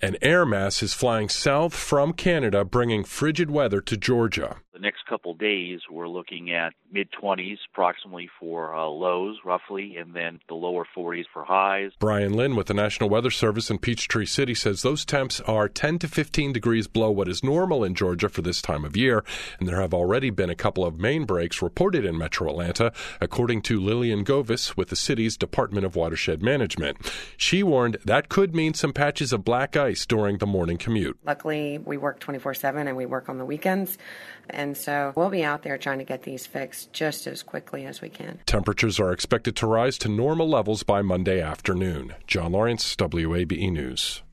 An air mass is flying south from Canada, bringing frigid weather to Georgia. The next couple days, we're looking at mid-20s approximately for lows, roughly, and then the lower 40s for highs. Brian Lynn with the National Weather Service in Peachtree City says those temps are 10 to 15 degrees below what is normal in Georgia for this time of year, and there have already been a couple of main breaks reported in metro Atlanta, according to Lillian Govis with the city's Department of Watershed Management. She warned that could mean some patches of black ice during the morning commute. Luckily, we work 24/7 and we work on the weekends, and so we'll be out there trying to get these fixed just as quickly as we can. Temperatures are expected to rise to normal levels by Monday afternoon. John Lawrence, WABE News.